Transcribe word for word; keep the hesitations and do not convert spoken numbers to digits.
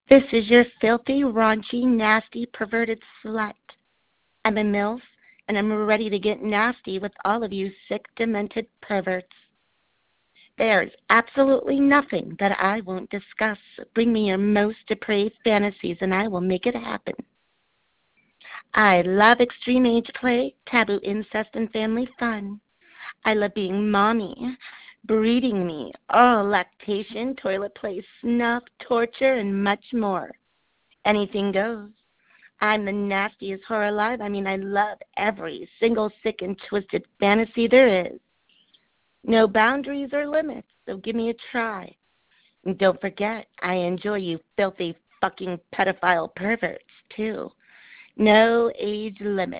This is your filthy, raunchy, nasty, perverted slut. I'm a MILF, and I'm ready to get nasty with all of you sick, demented perverts. There's absolutely nothing that I won't discuss. Bring me your most depraved fantasies, and I will make it happen. I love extreme age play, taboo incest, and family fun. I love being mommy, breeding me, all lactation, toilet play, snuff, torture, and much more. Anything goes. I'm the nastiest whore alive. I mean, I love every single sick and twisted fantasy there is. No boundaries or limits, so give me a try. And don't forget, I enjoy you filthy fucking pedophile perverts, too. No age limit.